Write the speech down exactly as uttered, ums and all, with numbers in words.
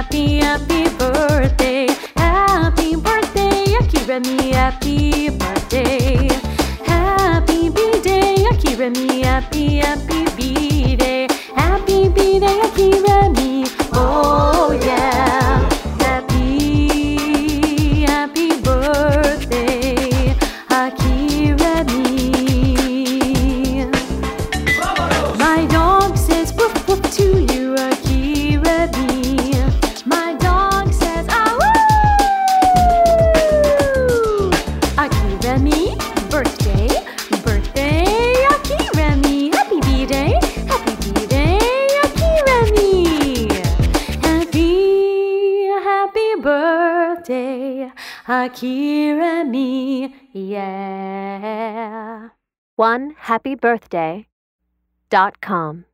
happy, happy birthday. Happy birthday, Akira-me, happy birthday. Happy B-Day, Akira-me, happy, happy B-Day. Happy B-Day, Akira-me, oh yeah. Happy, happy birthday, Akira-me. My dog says woof woof to you, Akira-me. My dog says ah woo! Akira-me, birthday, birthday, Akira-me. Happy B-Day, happy B-Day, Akira-me. Happy, happy birthday, Akira-me, yeah. One happy birthday dot com